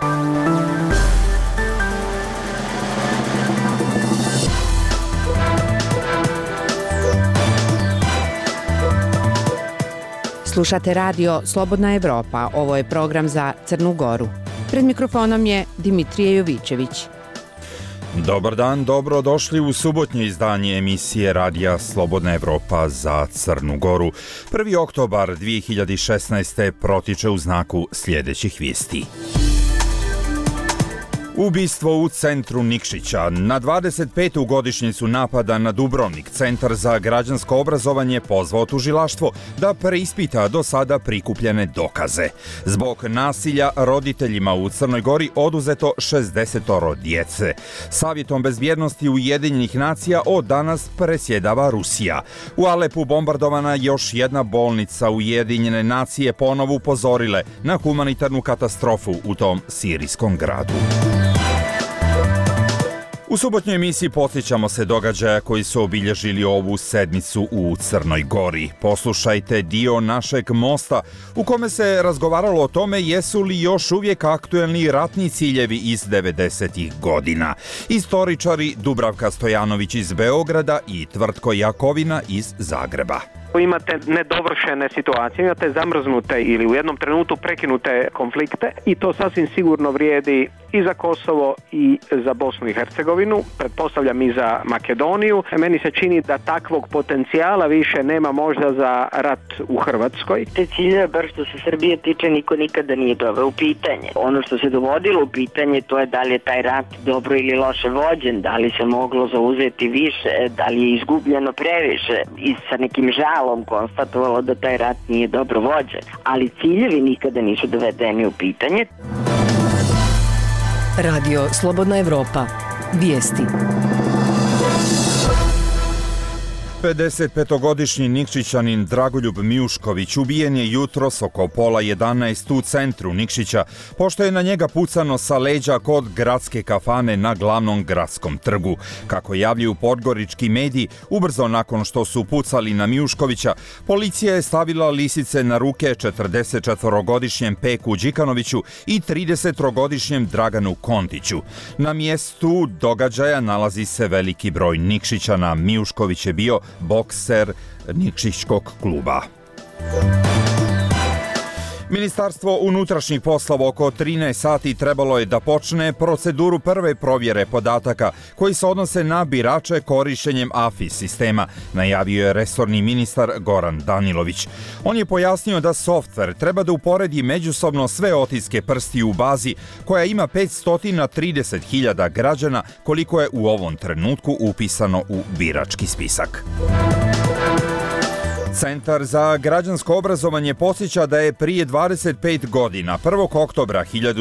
Slušate radio Slobodna Evropa. Ovo je program za Crnu Goru. Pred mikrofonom je Dimitrije Jovićević. Dobar dan, dobrodošli u subotnje izdanje emisije radija Slobodna Evropa za Crnu Goru. 1. oktobar 2016. protiče u znaku sljedećih vijesti. Ubistvo u centru Nikšića. Na 25. godišnjicu napada na Dubrovnik, Centar za građansko obrazovanje pozvao tužilaštvo da preispita do sada prikupljene dokaze. Zbog nasilja roditeljima u Crnoj Gori oduzeto 60 djece. Savjetom bezbjednosti Ujedinjenih nacija od danas presjedava Rusija. U Alepu bombardovana još jedna bolnica. Ujedinjene nacije ponovo upozorile na humanitarnu katastrofu u tom sirijskom gradu. U subotnjoj emisiji podsjećamo se događaja koji su obilježili ovu sedmicu u Crnoj Gori. Poslušajte dio našeg mosta u kome se razgovaralo o tome jesu li još uvijek aktuelni ratni ciljevi iz 90. godina. Istoričari Dubravka Stojanović iz Beograda i Tvrtko Jakovina iz Zagreba. Imate nedovršene situacije, imate zamrznute ili u jednom trenutku prekinute konflikte i to sasvim sigurno vrijedi i za Kosovo i za Bosnu i Hercegovinu, pretpostavljam i za Makedoniju. Meni se čini da takvog potencijala više nema možda za rat u Hrvatskoj. Te ciljeve, bar što se Srbije tiče, niko nikada nije doveo u pitanje. Ono što se dovodilo u pitanje, to je da li je taj rat dobro ili loše vođen, da li se moglo zauzeti više, da li je izgubljeno previše i sa nekim žalom konstatovalo da taj rat nije dobro vođen. Ali ciljevi nikada nisu dovedeni u pitanje. Radio Slobodna Evropa. Vijesti. 55-godišnji Nikšićanin Dragoljub Mijušković ubijen je jutros oko pola 11 u centru Nikšića, pošto je na njega pucano sa leđa kod gradske kafane na glavnom gradskom trgu. Kako javljaju podgorički mediji, ubrzo nakon što su pucali na Mijuškovića, policija je stavila lisice na ruke 44-godišnjem Peku Đikanoviću i 30-godišnjem Draganu Kontiću. Na mjestu događaja nalazi se veliki broj Nikšićana. Mijušković je bio bokser Nikšićkog kluba. Ministarstvo unutrašnjih poslova oko 13 sati trebalo je da počne proceduru prve provjere podataka koji se odnose na birače korišćenjem AFIS sistema, najavio je resorni ministar Goran Danilović. On je pojasnio da softver treba da uporedi međusobno sve otiske prsti u bazi koja ima 530.000 građana koliko je u ovom trenutku upisano u birački spisak. Centar za građansko obrazovanje podsjeća da je prije 25 godina, 1. oktobra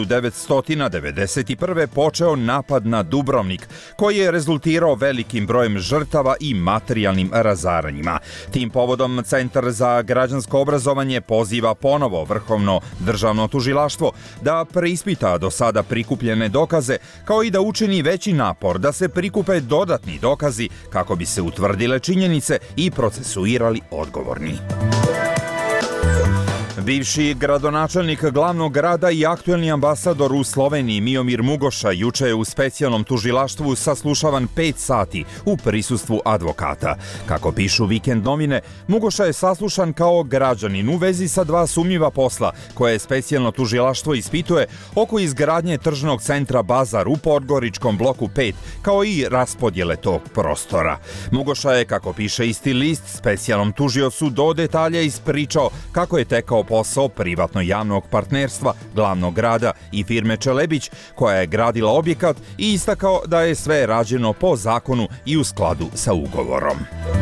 1991. počeo napad na Dubrovnik, koji je rezultirao velikim brojem žrtava i materijalnim razaranjima. Tim povodom Centar za građansko obrazovanje poziva ponovo Vrhovno državno tužilaštvo da preispita do sada prikupljene dokaze, kao i da učini veći napor da se prikupe dodatni dokazi kako bi se utvrdile činjenice i procesuirali odgovor. Bivši gradonačelnik glavnog grada i aktuelni ambasador u Sloveniji Miomir Mugoša juče je u specijalnom tužilaštvu saslušavan 5 sati u prisustvu advokata. Kako pišu Vikend novine, Mugoša je saslušan kao građanin u vezi sa 2 sumnjiva posla koje specijalno tužilaštvo ispituje oko izgradnje tržnog centra Bazar u Podgoričkom bloku 5, kao i raspodjele tog prostora. Mugoša je, kako piše isti list, specijalnom tužiocu do detalja ispričao kako je tekao posao privatno-javnog partnerstva glavnog grada i firme Čelebić koja je gradila objekat i istakao da je sve rađeno po zakonu i u skladu sa ugovorom.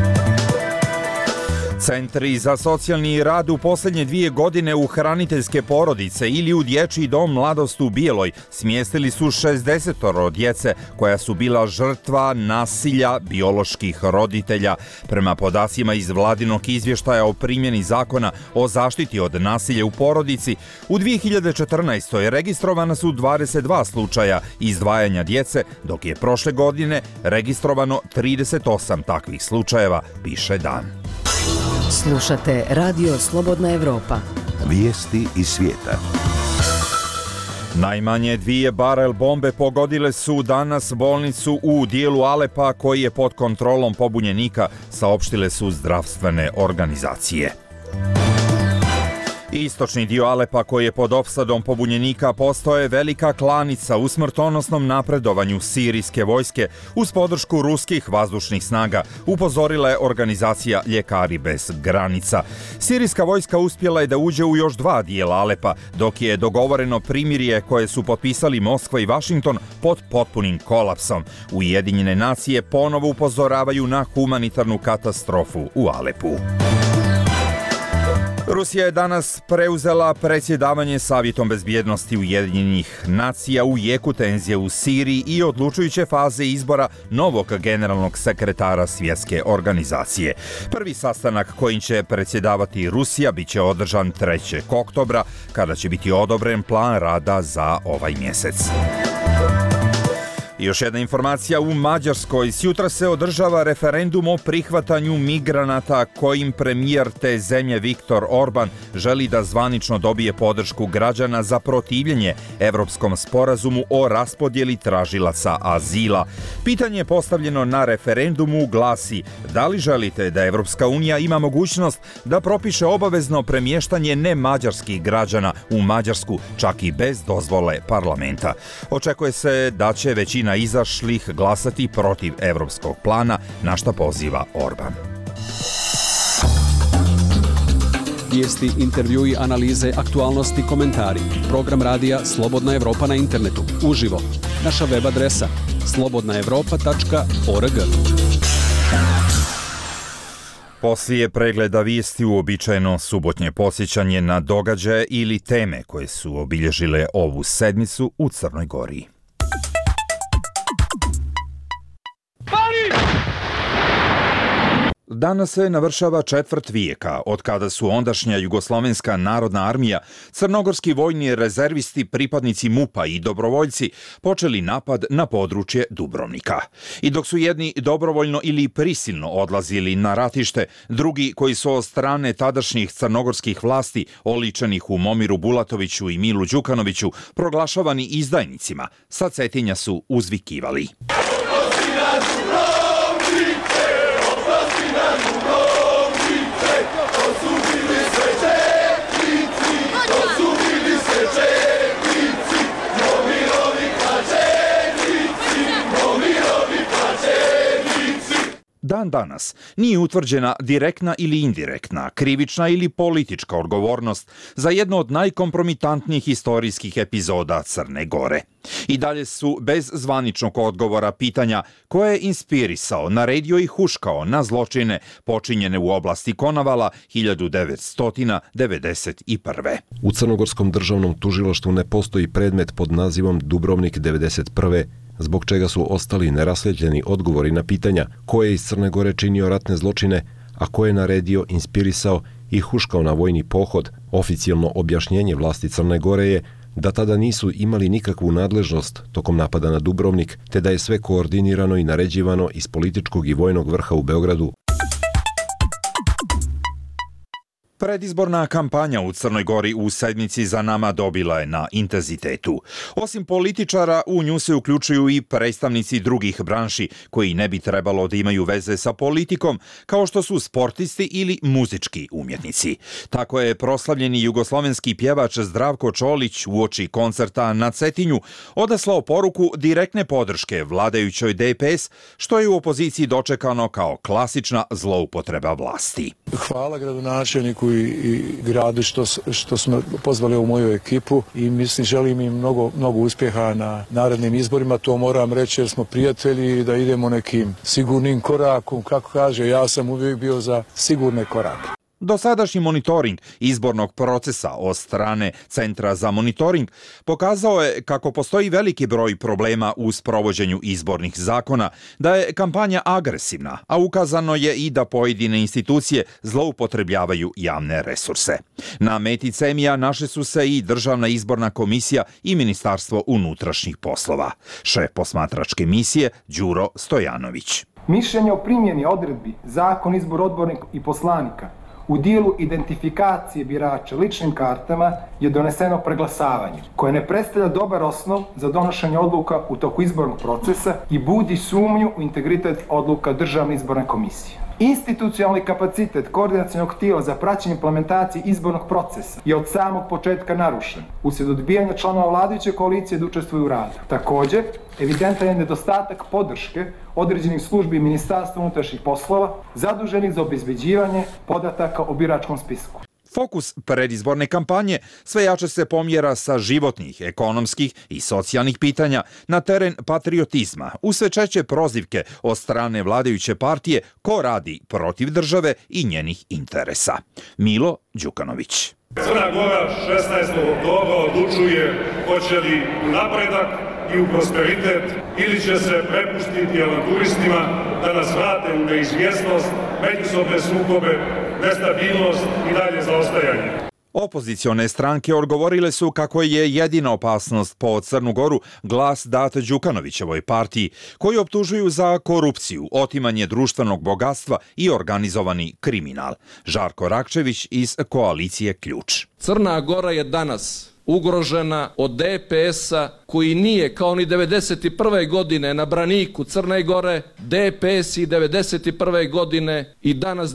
Centri za socijalni rad u posljednje 2 godine u hraniteljske porodice ili u dječji dom Mladost u Bijeloj smjestili su 60 djece koja su bila žrtva nasilja bioloških roditelja. Prema podacima iz vladinog izvještaja o primjeni zakona o zaštiti od nasilja u porodici, u 2014. registrovana su 22 slučaja izdvajanja djece, dok je prošle godine registrovano 38 takvih slučajeva, piše Dan. Slušate Radio Slobodna Evropa. Vijesti iz svijeta. Najmanje 2 barel bombe pogodile su danas bolnicu u dijelu Alepa koji je pod kontrolom pobunjenika, saopštile su zdravstvene organizacije. Istočni dio Alepa koji je pod opsadom pobunjenika postao je velika klanica u smrtonosnom napredovanju sirijske vojske uz podršku ruskih vazdušnih snaga, upozorila je organizacija Ljekari bez granica. Sirijska vojska uspjela je da uđe u još 2 dijela Alepa, dok je dogovoreno primirje koje su potpisali Moskva i Vašington pod potpunim kolapsom. Ujedinjene nacije ponovo upozoravaju na humanitarnu katastrofu u Alepu. Rusija je danas preuzela predsjedavanje Savjetom bezbjednosti Ujedinjenih nacija u jeku tenzije u Siriji i odlučujuće faze izbora novog generalnog sekretara svjetske organizacije. Prvi sastanak kojim će predsjedavati Rusija biće održan 3. oktobra, kada će biti odobren plan rada za ovaj mjesec. Još jedna informacija u Mađarskoj. Sjutra se održava referendum o prihvatanju migranata kojim premijer te zemlje Viktor Orban želi da zvanično dobije podršku građana za protivljenje Evropskom sporazumu o raspodjeli tražilaca azila. Pitanje postavljeno na referendumu glasi: da li želite da Evropska unija ima mogućnost da propiše obavezno premještanje nemađarskih građana u Mađarsku, čak i bez dozvole parlamenta? Očekuje se da će većina izašlih glasati protiv evropskog plana, na šta poziva Orban. Vijesti, intervjui, analize, aktualnosti, komentari. Program radija Slobodna Evropa na internetu. Uživo. Naša web adresa slobodnaevropa.org. Poslije pregleda vijesti uobičajeno subotnje podsjećanje na događaje ili teme koje su obilježile ovu sedmicu u Crnoj Gori. Danas se navršava 1/4 vijeka od kada su ondašnja Jugoslovenska narodna armija, crnogorski vojni rezervisti, pripadnici MUP-a i dobrovoljci počeli napad na područje Dubrovnika. I dok su jedni dobrovoljno ili prisilno odlazili na ratište, drugi koji su od strane tadašnjih crnogorskih vlasti, oličenih u Momiru Bulatoviću i Milu Đukanoviću, proglašavani izdajnicima, sa Cetinja su uzvikivali: Dan danas nije utvrđena direktna ili indirektna, krivična ili politička odgovornost za jednu od najkompromitantnijih historijskih epizoda Crne Gore. I dalje su bez zvaničnog odgovora pitanja ko je inspirisao, naredio i huškao na zločine počinjene u oblasti Konavala 1991. U Crnogorskom državnom tužilaštvu ne postoji predmet pod nazivom Dubrovnik 1991. zbog čega su ostali neraslijeđeni odgovori na pitanja ko je iz Crne Gore činio ratne zločine, a ko je naredio, inspirisao i huškao na vojni pohod. Oficijalno objašnjenje vlasti Crne Gore je da tada nisu imali nikakvu nadležnost tokom napada na Dubrovnik, te da je sve koordinirano i naređivano iz političkog i vojnog vrha u Beogradu. Predizborna kampanja u Crnoj Gori u sedmici za nama dobila je na intenzitetu. Osim političara, u nju se uključuju i predstavnici drugih branši koji ne bi trebalo da imaju veze sa politikom, kao što su sportisti ili muzički umjetnici. Tako je proslavljeni jugoslovenski pjevač Zdravko Čolić uoči koncerta na Cetinju odaslao poruku direktne podrške vladajućoj DPS, što je u opoziciji dočekano kao klasična zloupotreba vlasti. Hvala gradonačelniku i gradu što smo pozvali u moju ekipu i mislim želim im mnogo uspjeha na narednim izborima. To moram reći jer smo prijatelji, da idemo nekim sigurnim korakom. Kako kaže, ja sam uvijek bio za sigurne korake. Dosadašnji monitoring izbornog procesa od strane Centra za monitoring pokazao je kako postoji veliki broj problema u sprovođenju izbornih zakona, da je kampanja agresivna, a ukazano je i da pojedine institucije zloupotrebljavaju javne resurse. Na meti cemija naše su se i Državna izborna komisija i Ministarstvo unutrašnjih poslova. Šef posmatračke misije Đuro Stojanović. Mišljenje o primjeni odredbi Zakon izbor odbornika i poslanika U dijelu identifikacije birača ličnim kartama je doneseno preglasavanje, koje ne predstavlja dobar osnov za donošenje odluka u toku izbornog procesa i budi sumnju u integritet odluka Državne izborne komisije. Institucionalni kapacitet koordinacionog tijela za praćenje implementacije izbornog procesa je od samog početka narušen uslijed odbijanja članova vladajuće koalicije da učestvuju u radu. Također, evidentan je nedostatak podrške određenih službi Ministarstva unutrašnjih poslova zaduženih za obezbeđivanje podataka o biračkom spisku. Fokus predizborne kampanje sve jače se pomjera sa životnih, ekonomskih i socijalnih pitanja na teren patriotizma, u sve češće prozivke od strane vladajuće partije ko radi protiv države i njenih interesa. Milo Đukanović. Crna Gora 16. oktobra odlučuje hoće li u napredak i u prosperitet ili će se prepustiti avanturistima da nas vrate u neizvjesnost, međusobne sukobe, nestabilnost i dalje zaostajanje. Opozicione stranke odgovorile su kako je jedina opasnost po Crnu Goru glas dat Đukanovićevoj partiji, koju optužuju za korupciju, otimanje društvenog bogatstva i organizovani kriminal. Žarko Rakčević iz koalicije Ključ. Crna Gora je danas ugrožena od DPS-a koji nije kao ni 1991. godine na braniku Crne Gore, DPS i 1991. godine i danas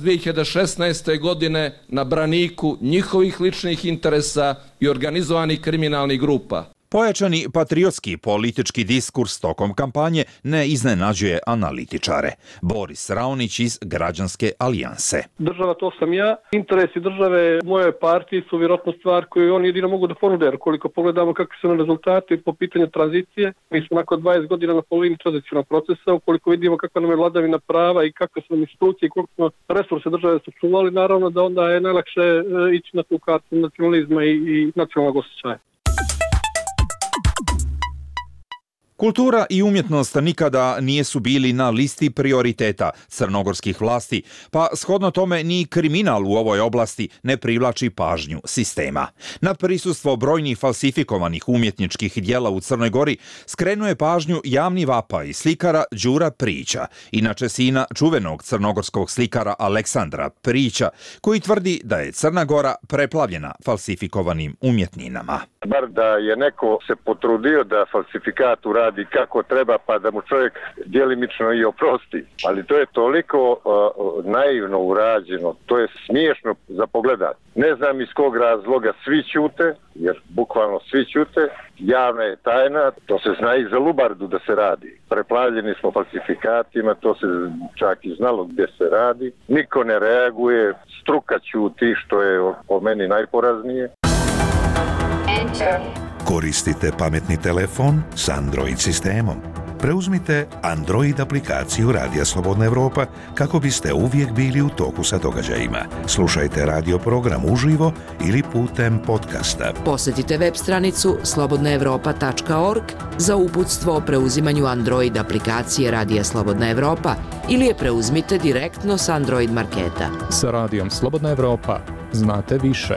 2016. godine na braniku njihovih ličnih interesa i organizovanih kriminalnih grupa. Pojačani patriotski politički diskurs tokom kampanje ne iznenađuje analitičare. Boris Raonić iz Građanske alijanse. Država, to sam ja. Interesi države moje partije su vjerojatno stvar koju oni jedino mogu da ponude. Jer koliko pogledamo kakvi su rezultati po pitanju tranzicije, mi smo nakon 20 godina na polovini tranzicijnog procesa. Ukoliko vidimo kakva nam je vladavina prava i kakve su nam institucije i koliko smo resurse države sačuvali, naravno da onda je najlakše ići na tu kartu nacionalizma i nacionalnog osjećaja. Kultura i umjetnost nikada nijesu bili na listi prioriteta crnogorskih vlasti, pa shodno tome ni kriminal u ovoj oblasti ne privlači pažnju sistema. Na prisustvo brojnih falsifikovanih umjetničkih dijela u Crnoj Gori skrenuje pažnju javni vapaj slikara Đura Prijića, inače sina čuvenog crnogorskog slikara Aleksandra Prijića, koji tvrdi da je Crna Gora preplavljena falsifikovanim umjetninama. Bar da je neko se potrudio da falsifikat uradi kako treba, pa da mu čovjek djelimično i oprosti. Ali to je toliko naivno urađeno, to je smiješno za pogledat. Ne znam iz kog razloga svi ćute, jer bukvalno svi ćute, javna je tajna, to se zna i za Lubardu da se radi. Preplavljeni smo falsifikatima, to se čak i znalo gdje se radi. Niko ne reaguje, struka ćuti, što je po meni najporaznije. Koristite pametni telefon s Android sistemom. Preuzmite Android aplikaciju Radija Slobodna Evropa kako biste uvijek bili u toku sa događajima. Slušajte radio program uživo ili putem podcasta. Posjetite web stranicu slobodnaevropa.org za uputstvo o preuzimanju Android aplikacije Radija Slobodna Evropa ili je preuzmite direktno s Android marketa. Sa Radijom Slobodna Evropa znate više.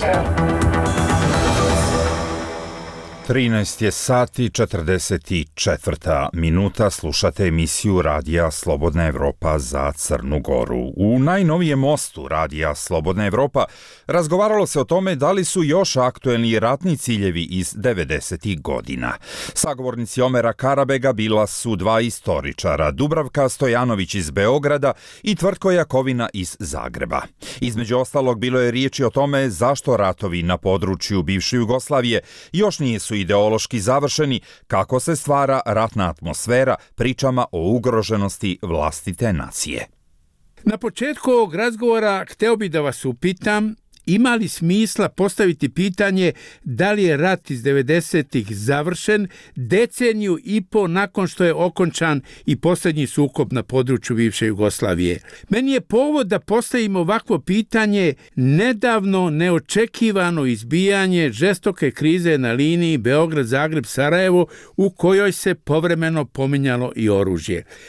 13 je sati 44 minuta, slušate emisiju Radija Slobodna Evropa za Crnu Goru. U najnovijem mostu Radija Slobodna Evropa razgovaralo se o tome da li su još aktuelni ratni ciljevi iz 90. godina. Sagovornici Omera Karabega bila su dva istoričara, Dubravka Stojanović iz Beograda i Tvrtko Jakovina iz Zagreba. Između ostalog bilo je riječi o tome zašto ratovi na području bivše Jugoslavije još nisu ideološki završeni, kako se stvara ratna atmosfera pričama o ugroženosti vlastite nacije. Na početku ovog razgovora hteo bih da vas upitam, ima li smisla postaviti pitanje da li je rat iz 90-ih završen deceniju i po nakon što je okončan i posljednji sukob na području bivše Jugoslavije. Meni je povod da postavim ovakvo pitanje nedavno neočekivano izbijanje žestoke krize na liniji Beograd-Zagreb-Sarajevo u kojoj se povremeno pominjalo i oružje.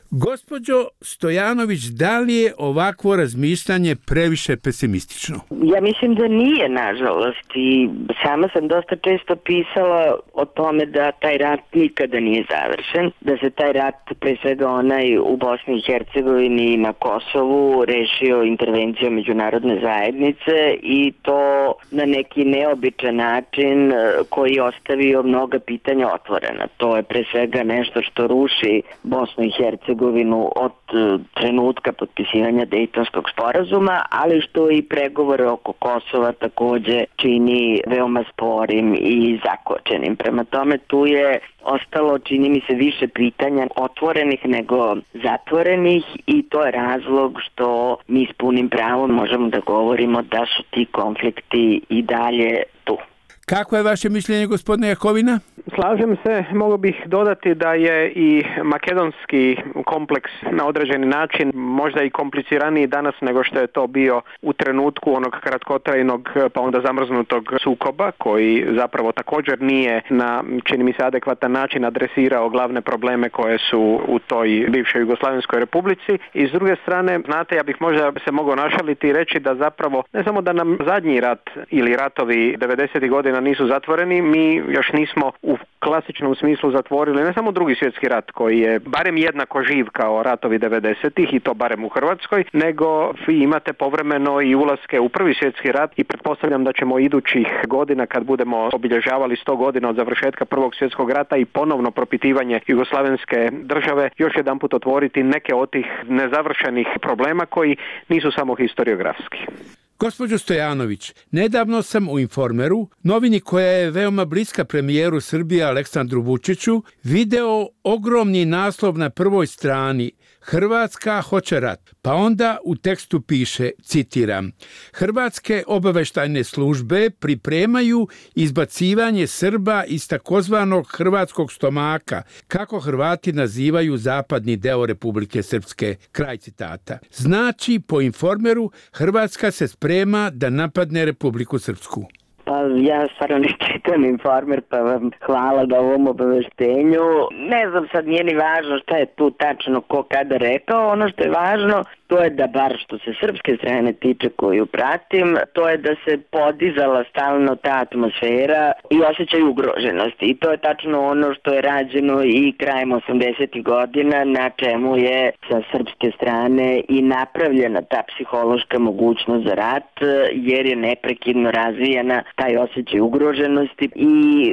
Gospođo Stojanović, da li je ovakvo razmišljanje previše pesimistično? Ja mislim da nije, nažalost, i sama sam dosta često pisala o tome da taj rat nikada nije završen, da se taj rat, pre svega onaj u Bosni i Hercegovini i na Kosovu, rešio intervencijom međunarodne zajednice i to na neki neobičan način koji je ostavio mnoga pitanja otvorena. To je pre svega nešto što ruši Bosnu i Hercegovinu od trenutka potpisivanja Dejtonskog sporazuma, ali što i pregovore oko Kosova takođe čini veoma sporim i zakočenim. Prema tome tu je ostalo, čini mi se, više pitanja otvorenih nego zatvorenih i to je razlog što mi s punim pravom možemo da govorimo da su ti konflikti i dalje tu. Kako je vaše mišljenje, gospodine Jakovina? Slažem se, mogu bih dodati da je i makedonski kompleks na određeni način možda i kompliciraniji danas nego što je to bio u trenutku onog kratkotrajnog pa onda zamrznutog sukoba koji zapravo također nije na, čini mi se, adekvatan način adresirao glavne probleme koje su u toj bivšoj Jugoslavenskoj republici. I s druge strane, znate, ja bih možda se mogao našaliti i reći da zapravo ne samo da nam zadnji rat ili ratovi 90. godina nisu zatvoreni, mi još nismo u klasičnom smislu zatvorili ne samo Drugi svjetski rat koji je barem jednako živ kao ratovi 90-ih i to barem u Hrvatskoj, nego vi imate povremeno i ulaske u Prvi svjetski rat i pretpostavljam da ćemo idućih godina kad budemo obilježavali 100 godina od završetka Prvog svjetskog rata i ponovno propitivanje jugoslavenske države još jedanput otvoriti neke od tih nezavršenih problema koji nisu samo historiografski. Gospođo Stojanović, nedavno sam u Informeru, novini koja je veoma bliska premijeru Srbije Aleksandru Vučiću, video ogromni naslov na prvoj strani Hrvatska hoće rat. Pa onda u tekstu piše, citiram, Hrvatske obaveštajne službe pripremaju izbacivanje Srba iz takozvanog hrvatskog stomaka, kako Hrvati nazivaju zapadni deo Republike Srpske, kraj citata. Znači, po Informeru, Hrvatska se sprema da napadne Republiku Srpsku. Pa ja stvarno ne čitam Informer, pa vam hvala na ovom obaveštenju. Ne znam, sad nije ni važno šta je tu tačno ko kada rekao. Ono što je važno, to je da bar što se srpske strane tiče koju pratim, to je da se podizala stalno ta atmosfera i osjećaj ugroženosti. I to je tačno ono što je rađeno i krajem 80. godina, na čemu je sa srpske strane i napravljena ta psihološka mogućnost za rat, jer je neprekidno razvijena taj osjećaj ugroženosti i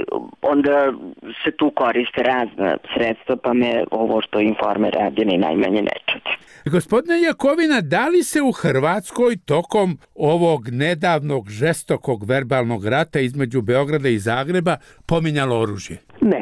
onda se tu koriste razna sredstva, pa me ovo što Informer radi ni najmanje ne čudi. Gospodine Jakovina, da li se u Hrvatskoj tokom ovog nedavnog žestokog verbalnog rata između Beograda i Zagreba pominjalo oružje?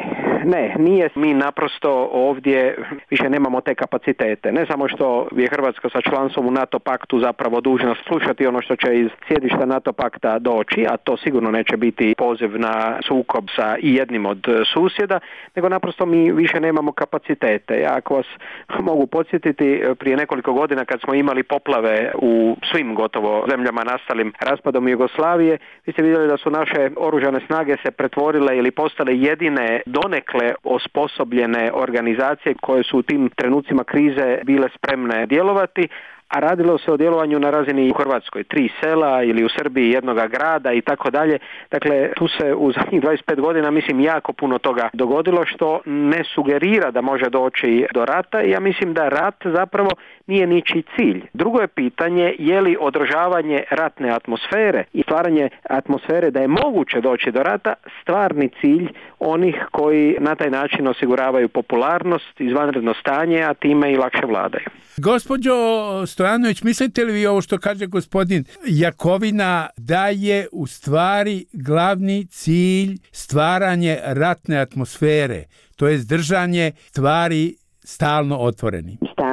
Ne, nije. Mi naprosto ovdje više nemamo te kapacitete. Ne samo što je Hrvatska sa članstvom u NATO paktu zapravo dužna slušati ono što će iz sjedišta NATO pakta doći, a to sigurno neće biti poziv na sukob sa i jednim od susjeda, nego naprosto mi više nemamo kapacitete. Ja ako vas mogu podsjetiti, prije nekoliko godina kad smo imali poplave u svim gotovo zemljama nastalim raspadom Jugoslavije, vi ste vidjeli da su naše oružane snage se pretvorile ili postale jedine donekle osposobljene organizacije koje su u tim trenucima krize bile spremne djelovati, a radilo se o djelovanju na razini u Hrvatskoj, 3 sela ili u Srbiji jednoga grada i tako dalje. Dakle, tu se u zadnjih 25 godina, mislim, jako puno toga dogodilo što ne sugerira da može doći do rata i ja mislim da rat zapravo nije ničiji cilj. Drugo je pitanje je li održavanje ratne atmosfere i stvaranje atmosfere da je moguće doći do rata stvarni cilj onih koji na taj način osiguravaju popularnost, izvanredno stanje, a time i lakše vladaju. Gospođo Stojanović, mislite li vi ovo što kaže gospodin Jakovina da je u stvari glavni cilj stvaranje ratne atmosfere, to je držanje stvari stalno otvorenim?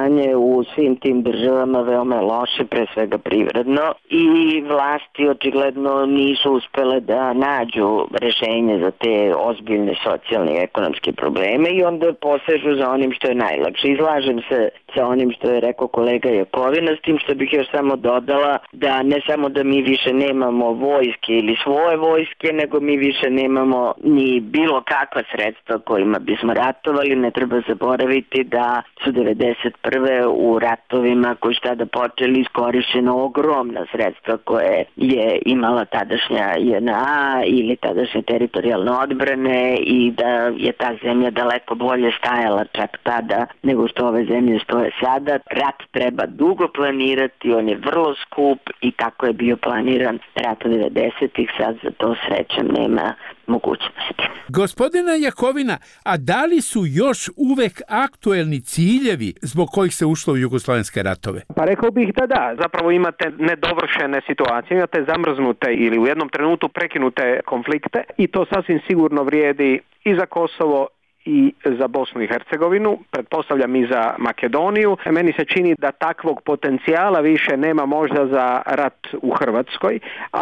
stanje u svim tim državama veoma je loše, pre svega privredno, i vlasti očigledno nisu uspele da nađu rešenje za te ozbiljne socijalne i ekonomske probleme i onda posežu za onim što je najlakše. Izlažem se sa onim što je rekao kolega Jakovina, s tim što bih još samo dodala da ne samo da mi više nemamo vojske ili svoje vojske, nego mi više nemamo ni bilo kakva sredstva kojima bismo ratovali. Ne treba zaboraviti da su 1991. u ratovima koji su tada počeli iskorišćena ogromna sredstva koje je imala tadašnja JNA ili tadašnje teritorijalne odbrane i da je ta zemlja daleko bolje stajala čak tada nego što ove zemlje stoje sada. Rat treba dugo planirati, on je vrlo skup i kako je bio planiran rat u 90-ih, sad za to srećem nema mogućnosti. Gospodina Jakovina, a da li su još uvek aktuelni ciljevi zbog kojih se ušlo u jugoslovenske ratove? Pa rekao bih da. Zapravo imate nedovršene situacije, imate zamrznute ili u jednom trenutku prekinute konflikte i to sasvim sigurno vrijedi i za Kosovo i za Bosnu i Hercegovinu, pretpostavljam i za Makedoniju. Meni se čini da takvog potencijala više nema možda za rat u Hrvatskoj,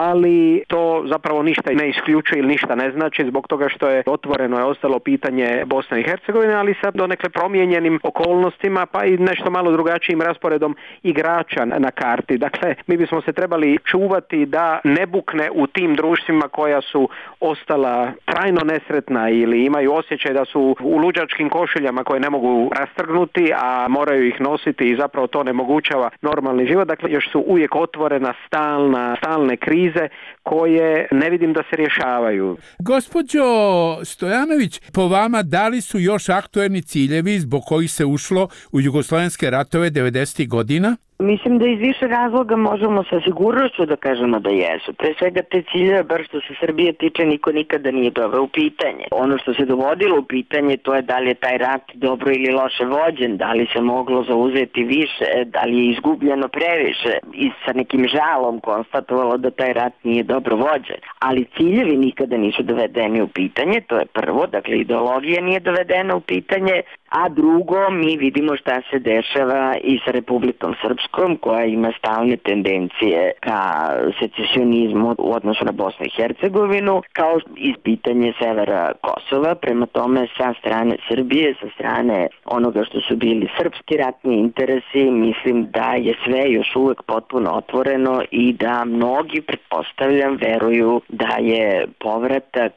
ali to zapravo ništa ne isključuje ili ništa ne znači zbog toga što je otvoreno je ostalo pitanje Bosne i Hercegovine, ali sa donekle promijenjenim okolnostima pa i nešto malo drugačijim rasporedom igrača na karti. Dakle, mi bismo se trebali čuvati da ne bukne u tim društvima koja su ostala trajno nesretna ili imaju osjećaj da su u luđačkim košuljama koje ne mogu rastrgnuti, a moraju ih nositi i zapravo to onemogućava normalni život. Dakle, još su uvijek otvorena stalne krize koje ne vidim da se rješavaju. Gospođo Stojanović, po vama da li su još aktuelni ciljevi zbog kojih se ušlo u jugoslovenske ratove 90. godina? Mislim da iz više razloga možemo sa sigurnošću da kažemo da jesu. Pre svega te ciljeve, bar što se Srbije tiče, niko nikada nije doveo u pitanje. Ono što se dovodilo u pitanje, to je da li je taj rat dobro ili loše vođen, da li se moglo zauzeti više, da li je izgubljeno previše i sa nekim žalom konstatovalo da taj rat nije dobro vođen. Ali ciljevi nikada nisu dovedeni u pitanje, to je prvo, dakle ideologija nije dovedena u pitanje, a drugo, mi vidimo šta se dešava i sa Republikom Srpskom, koja ima stalne tendencije ka secesionizmu u odnosu na Bosnu i Hercegovinu, kao i pitanje severa Kosova. Prema tome, sa strane Srbije, sa strane onoga što su bili srpski ratni interesi, mislim da je sve još uvek potpuno otvoreno i da mnogi, pretpostavljam, veruju da je povratak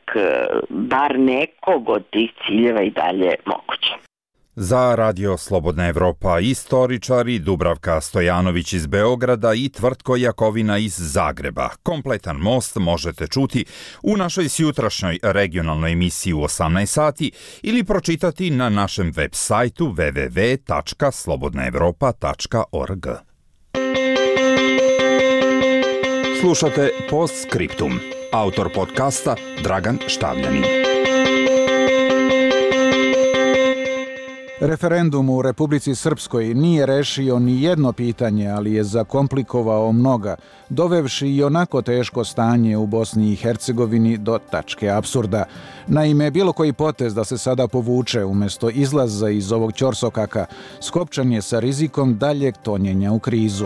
bar nekog od tih ciljeva i dalje moguće. Za Radio Slobodna Evropa istoričari Dubravka Stojanović iz Beograda i Tvrtko Jakovina iz Zagreba. Kompletan most možete čuti u našoj sjutrašnjoj regionalnoj emisiji u 18 sati ili pročitati na našem web sajtu www.slobodnaevropa.org. Slušate Postscriptum. Autor podcasta Dragan Štavljanin. Referendum u Republici Srpskoj nije rešio ni jedno pitanje, ali je zakomplikovao mnoga, dovevši i onako teško stanje u Bosni i Hercegovini do tačke apsurda. Naime, bilo koji potez da se sada povuče umjesto izlaza iz ovog ćorsokaka, skopčan je sa rizikom daljeg tonjenja u krizu.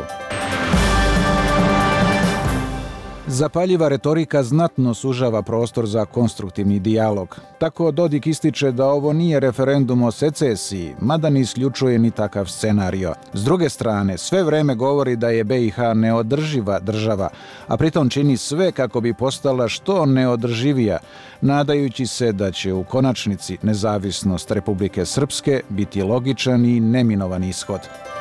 Zapaljiva retorika znatno sužava prostor za konstruktivni dijalog. Tako Dodik ističe da ovo nije referendum o secesiji, mada ne isključuje ni takav scenario. S druge strane, sve vreme govori da je BiH neodrživa država, a pritom čini sve kako bi postala što neodrživija, nadajući se da će u konačnici nezavisnost Republike Srpske biti logičan i neminovan ishod.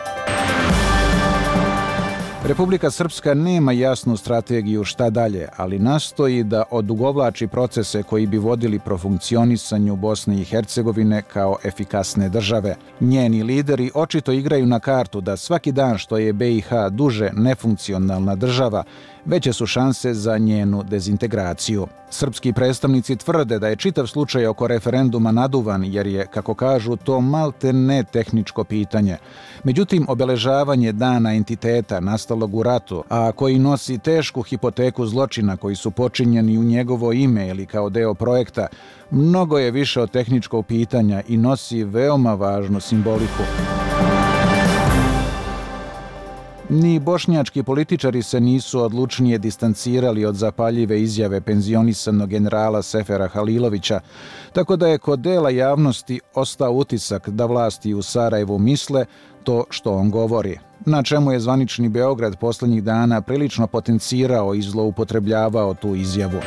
Republika Srpska nema jasnu strategiju šta dalje, ali nastoji da odugovlači procese koji bi vodili profunkcionisanju Bosne i Hercegovine kao efikasne države. Njeni lideri očito igraju na kartu da svaki dan što je BiH duže nefunkcionalna država, veće su šanse za njenu dezintegraciju. Srpski predstavnici tvrde da je čitav slučaj oko referenduma naduvan jer je, kako kažu, to malte ne tehničko pitanje. Međutim, obeležavanje dana entiteta nastalog u ratu, a koji nosi tešku hipoteku zločina koji su počinjeni u njegovo ime ili kao deo projekta, mnogo je više od tehničkog pitanja i nosi veoma važnu simboliku. Ni bošnjački političari se nisu odlučnije distancirali od zapaljive izjave penzionisanog generala Sefera Halilovića, tako da je kod dela javnosti ostao utisak da vlasti u Sarajevu misle to što on govori, na čemu je zvanični Beograd posljednjih dana prilično potencirao i zloupotrebljavao tu izjavu.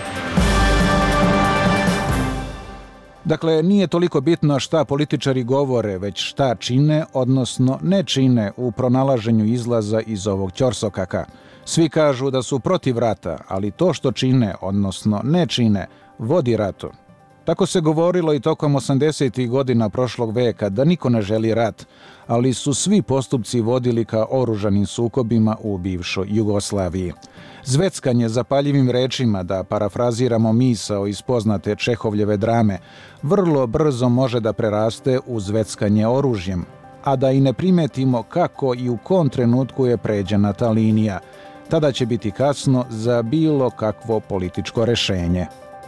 Dakle, nije toliko bitno šta političari govore, već šta čine, odnosno ne čine u pronalaženju izlaza iz ovog ćorsokaka. Svi kažu da su protiv rata, ali to što čine, odnosno ne čine, vodi ratu. Tako se govorilo i tokom 80. godina prošlog veka da niko ne želi rat, ali su svi postupci vodili ka oružanim sukobima u bivšoj Jugoslaviji. Zveckanje zapaljivim rečima, da parafraziramo misao iz poznate Čehovljeve drame, vrlo brzo može da preraste u zveckanje oružjem, a da i ne primetimo kako i u kom trenutku je pređena ta linija. Tada će biti kasno za bilo kakvo političko rešenje.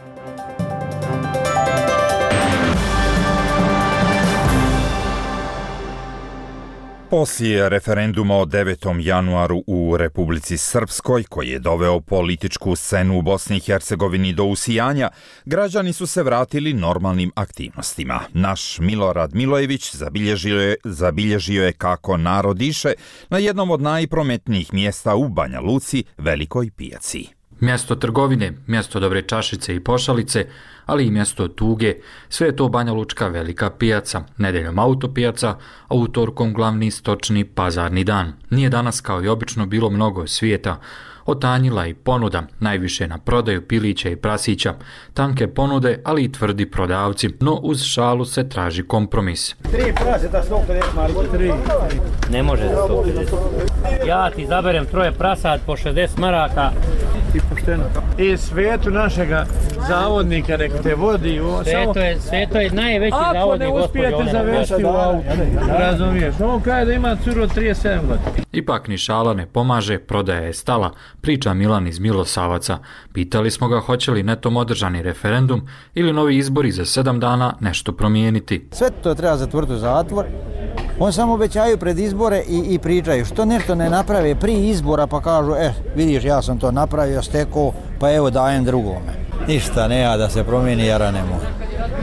Poslije referenduma o 9. januaru u Republici Srpskoj, koji je doveo političku scenu u Bosni i Hercegovini do usijanja, građani su se vratili normalnim aktivnostima. Naš Milorad Milojević zabilježio je kako narod diše na jednom od najprometnijih mjesta u Banja Luci, Velikoj pijaci. Mjesto trgovine, mjesto dobre čašice i pošalice, ali i mjesto tuge, sve je to Banja Lučka Velika pijaca, nedeljom autopijaca, a utorkom glavni stočni pazarni dan. Nije danas kao i obično bilo mnogo svijeta, otanjila i ponuda, najviše na prodaju pilića i prasića, tanke ponude, ali i tvrdi prodavci, no uz šalu se traži kompromis. 3 praseta 150 maraka. 3. Ne može za 150. Ja ti zaberem 3 prasad po 60 maraka. I pošteno. I svetu našega zavodnika nek te vodi. Sveto je najveći zavodnik. Ako ne uspijete zavesti u auto, razumiješ. On kaže da ima curu od 37 godina. Ipak ni šala ne pomaže, prodaja je stala, priča Milan iz Milosavaca. Pitali smo ga hoće li netom održani referendum ili novi izbori za 7 dana nešto promijeniti. Sve to treba zatvoriti u zatvor. On samo obećaju pred izbore i pričaju. Što nešto ne naprave prije izbora pa kažu, vidiš ja sam to napravio, stekao, pa evo dajem drugome. Ništa nema da se promijeni, jara ne može.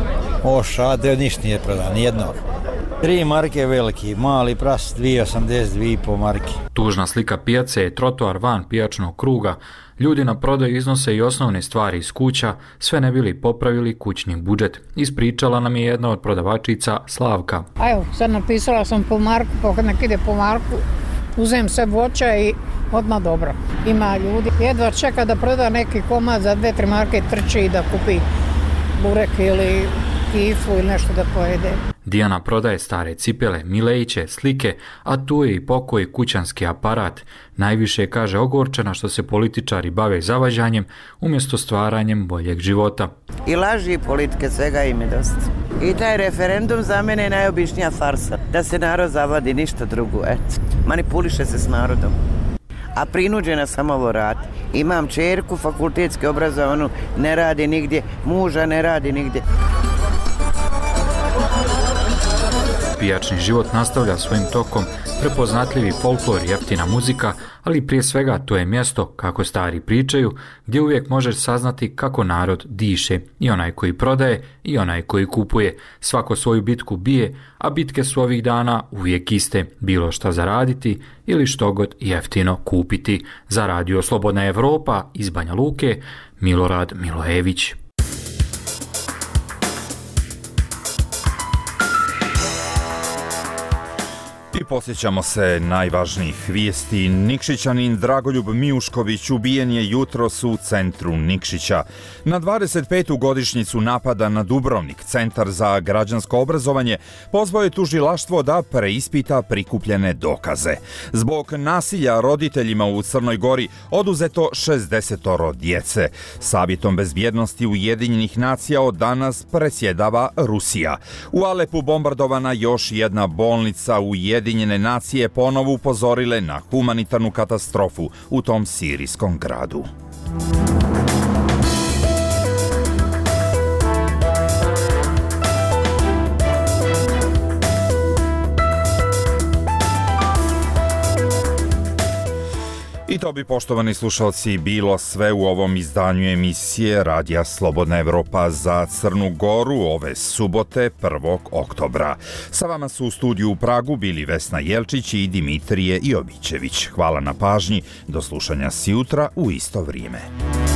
O šate, ništa nije prodan, nijednog. 3 marke veliki, mali pras 2,80, 2,5 marke. Tužna slika pijace je trotoar van pijačnog kruga. Ljudi na prodaju iznose i osnovne stvari iz kuća, sve ne bili popravili kućni budžet. Ispričala nam je jedna od prodavačica, Slavka. A evo, sad napisala sam po marku, pa kad nek ide po marku, uzem sve voća i odmah dobro. Ima ljudi, jedva čeka da proda neki komad za 2-3 marke, trči i da kupi burek ili kifu ili nešto da pojede. Dijana prodaje stare cipele, milejiće, slike, a tu je i pokoj kućanski aparat. Najviše kaže ogorčena što se političari bave zavađanjem umjesto stvaranjem boljeg života. I laži i politike, svega im je dosta. I taj referendum za mene je najobičnija farsa. Da se narod zavadi, ništa drugo, manipuliše se s narodom. A prinuđena sam ovo rad. Imam čerku, fakultetski obrazovanu, ne radi nigdje, muža ne radi nigdje. Pijačni život nastavlja svojim tokom, prepoznatljivi folklor i jeftina muzika, ali prije svega to je mjesto, kako stari pričaju, gdje uvijek možeš saznati kako narod diše. I onaj koji prodaje i onaj koji kupuje. Svako svoju bitku bije, a bitke su ovih dana uvijek iste. Bilo šta zaraditi ili što god jeftino kupiti. Za Radio Slobodna Evropa iz Banja Luke, Milorad Milojević. I posjećamo se najvažnijih vijesti. Nikšićanin Dragoljub Mijušković ubijen je jutros u centru Nikšića. Na 25. godišnjicu napada na Dubrovnik, Centar za građansko obrazovanje, pozvao je tužilaštvo da preispita prikupljene dokaze. Zbog nasilja roditeljima u Crnoj Gori oduzeto 60 djece. Savjetom bezbjednosti Ujedinjenih nacija od danas predsjedava Rusija. U Alepu bombardovana još jedna bolnica. Ujedinjene nacije ponovo upozorile na humanitarnu katastrofu u tom sirijskom gradu. To bi, poštovani slušalci, bilo sve u ovom izdanju emisije Radija Slobodna Evropa za Crnu Goru ove subote 1. oktobra. Sa vama su u studiju u Pragu bili Vesna Jelčić i Dimitrije Jovićević. Hvala na pažnji, do slušanja sjutra u isto vrijeme.